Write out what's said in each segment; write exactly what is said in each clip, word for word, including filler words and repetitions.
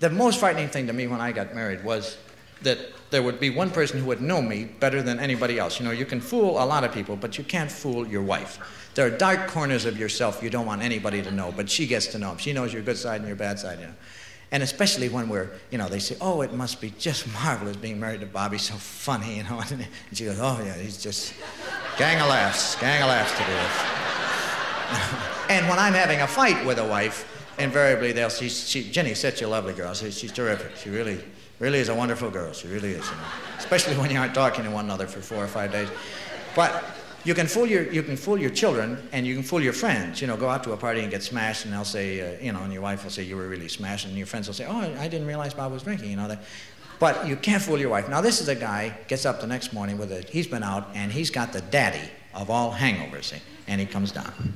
the most frightening thing to me when I got married was that there would be one person who would know me better than anybody else. You know, you can fool a lot of people, but you can't fool your wife. There are dark corners of yourself you don't want anybody to know, but she gets to know them. She knows your good side and your bad side, you know. And especially when we're, you know, they say, oh, it must be just marvelous being married to Bobby, so funny, you know. And she goes, oh, yeah, he's just gang of laughs, gang of laughs to do with. And when I'm having a fight with a wife, invariably they'll say, she, Jenny's such a lovely girl. She, she's terrific. She really, really is a wonderful girl. She really is, you know. Especially when you aren't talking to one another for four or five days. But you can fool your, you can fool your children and you can fool your friends. You know, go out to a party and get smashed and they'll say, uh, you know, and your wife will say you were really smashed and your friends will say, oh, I didn't realize Bob was drinking, you know. That. But you can't fool your wife. Now, this is a guy, gets up the next morning with a, he's been out and he's got the daddy of all hangovers, see, and he comes down.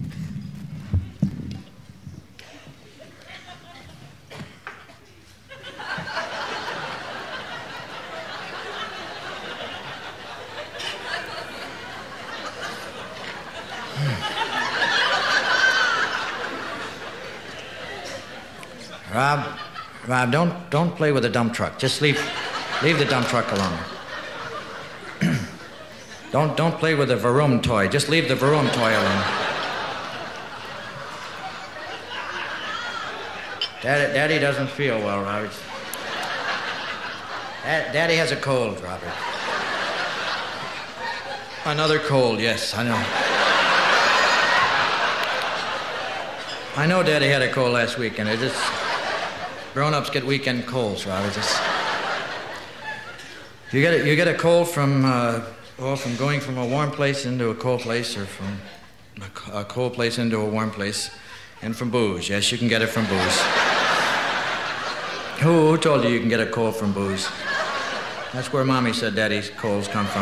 Rob, Rob, don't don't play with the dump truck. Just leave leave the dump truck alone. don't don't play with the Vroom toy. Just leave the Vroom toy alone. Daddy, Daddy doesn't feel well, Robert. Daddy has a cold, Robert. Another cold, yes, I know. I know Daddy had a cold last week, and it just... Grown-ups get weekend colds, Robert. Just... You get a, you get a cold from, uh, oh, from going from a warm place into a cold place, or from a, a cold place into a warm place, and from booze. Yes, you can get it from booze. Who, who told you you can get a cold from booze? That's where Mommy said Daddy's colds come from.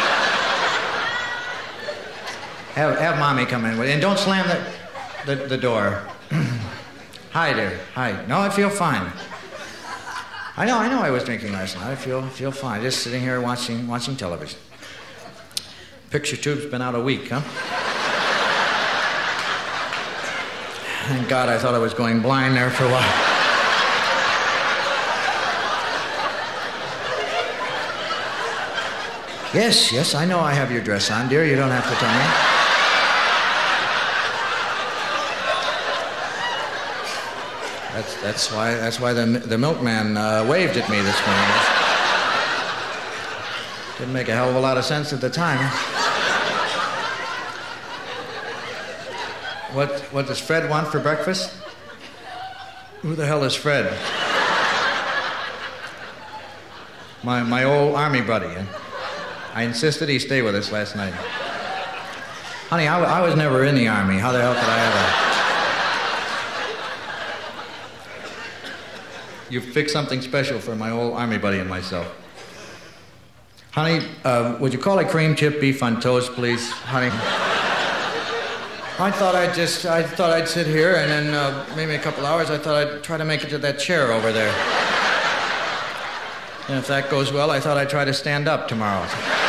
Have, have Mommy come in, and don't slam the, the, the door. Hi there. Hi. No, I feel fine. I know, I know I was drinking last night. I feel feel fine. Just sitting here watching watching television. Picture tube's been out a week, huh? Thank God, I thought I was going blind there for a while. Yes, yes, I know I have your dress on, dear. You don't have to tell me. That's, that's why, that's why the, the milkman uh, waved at me this morning. Didn't make a hell of a lot of sense at the time. What, what does Fred want for breakfast? Who the hell is Fred? My, my old army buddy. I insisted he stay with us last night. Honey, I, I was never in the army. How the hell could I ever... You fixed something special for my old army buddy and myself. Honey, uh, would you call it cream chip beef on toast, please? Honey. I thought I'd just, I thought I'd sit here and then uh, maybe a couple hours, I thought I'd try to make it to that chair over there. And if that goes well, I thought I'd try to stand up tomorrow.